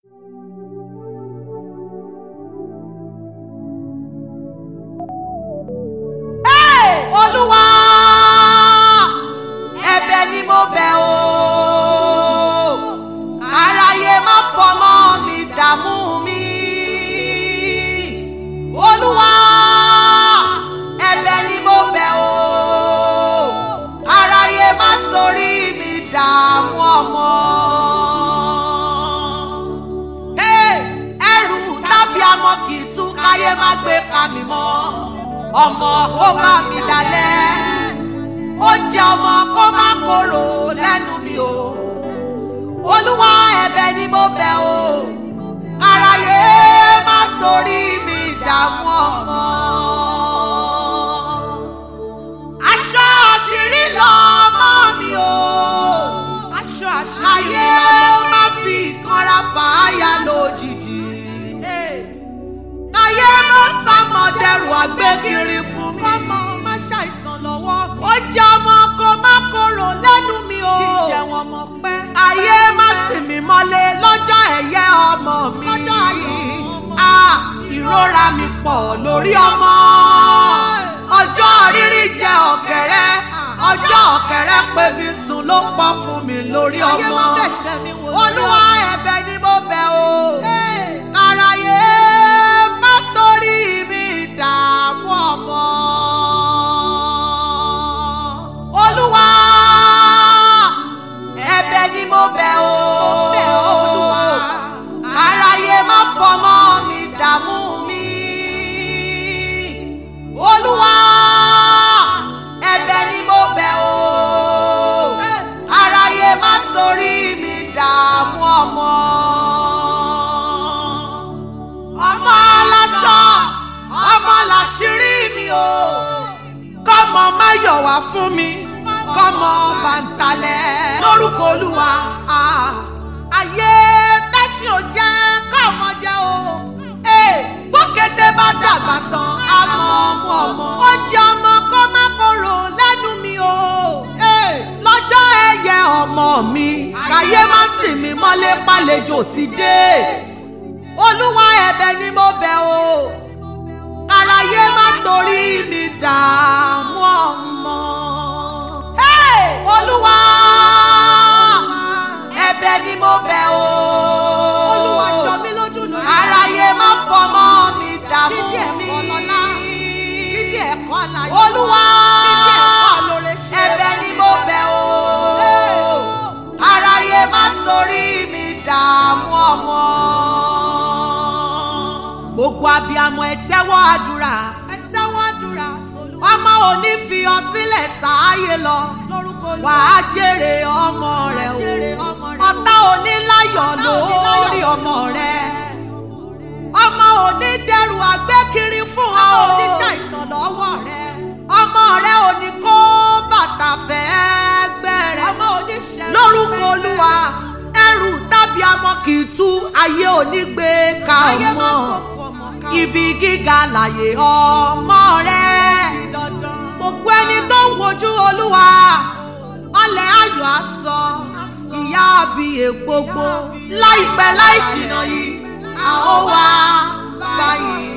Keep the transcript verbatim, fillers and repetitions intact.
Olúwa ẹ̀bẹ̀ ni mo bẹ̀ o, aráyé má fọmọ mi dààmú mi. Olúwa ẹ̀bẹ̀ ni mo bẹ̀ o, aráyé má torí mi dààmú ọmọ. Ẹrù tàbí amọ̀ kì í tú káyé má gbé ka mi mọ́. Ọmọ kó bá mi dalẹ̀, ó jẹ́ ọmọ kó má korò lẹ́nu mi o. Olúwa ẹ̀bẹ̀ ni mo bẹ̀ o, aráyé má torí mi dààmú ọmọ. Aṣọ àṣírí lọmọ mi o, aṣọ àṣírí ayé má fi ìkanra fàáyà lójijì. Ayé má sàmọ̀dẹ̀rù àgbékiri fún mi. Kọ́mọ má ṣàìsàn lọ́wọ́ mi. Ó jẹ́ ọmọ kó má korò lẹ́nu mi o. Kì í jẹ́ wọn mọ̀ pẹ́. Ayé má sì mí mọ́lé lọ́jọ́ ẹ̀yẹ ọmọ mi. Lọ́jọ́ ayọ̀ ọmọ mi. Ìrora mi pọ̀ lórí ọmọ. Ọjọ́ rírí jẹ́ ọ̀kẹ́rẹ́. Ọjọ́ ọ̀kẹ́rẹ́ pé mi sùn ló pọ̀ fún mi lórí ọmọ. Ayé má bẹ̀ṣẹ̀ mi wò. Olúwa ẹ̀bẹ̀ ni mo bẹ̀ o. Aráyé má torí mi dààmú ọmọ. Olúwa ẹ̀bẹ̀ ni mo bẹ̀ o, aráyé má fọmọ mi dààmú mi. Olúwa ẹ̀bẹ̀ ni mo bẹ̀ o, aráyé má torí mi dààmú ọmọ. Ọmọ aláṣọ, ọmọ làṣírí mi o. Kọ́mọ má yọ̀ wá fún mi, kọ́mọ bàǹtálẹ̀ lórúkọ Olúwa. Ayé tẹ́sí ò jẹ́ kọ́mọ jẹ́ o. Bókété bá dàgbà tán, àmọ́ ọmọ ọmọ. Ó jẹ́ ọmọ kó má korò lẹ́nu mi o. Lọ́jọ́ ẹ̀yẹ ọmọ mi, káyé má tì mí mọ́lé pálejò ti dé. Olúwa ẹ̀bẹ̀ ni mo bẹ̀ o, aráyé má torí mi dààmú ọmọ. Olúwa ẹ̀bẹ̀ ni mo bẹ̀ o, Olúwa jọ mí lójú lórí. Aráyé má fọmọ mi dààmú mi. Olúwa ẹ̀bẹ̀ ni mo bẹ̀ o, aráyé má torí mi dààmú ọmọ. Gbogbo abiyamọ ẹ tẹ́wọ́ àdúrà, ẹ tẹ́wọ́ àdúrà. Ọmọ ò ní fi ọ sílẹ̀ sáàyè lọ, wàá jèrè ọmọ rẹ o. Ọ̀tá ò ní láyọ̀ lórí ọmọ rẹ. Ọmọ ò ní dẹrù àgbékiri fún ọ. Ọmọ ò ní ṣàìsàn lọ́wọ́ rẹ. Ọmọ rẹ ò ní kó bàtà fẹ́ gbẹ̀rẹ̀. Ọmọ ò ní ṣẹ̀rù lórúkọ Olúwa. Ẹrù tàbí amọ̀ kì í tú, ayé ò ní gbé ka ọmọ. Ibi gíga láyé ọmọ rẹ. Gbogbo ẹni tó ń wojú Olúwa, ọlẹ̀ ayọ̀ aṣọ ìyá àbíyè gbogbo. Láìpẹ́ láì jìnnà yìí, a ó wá báyìí.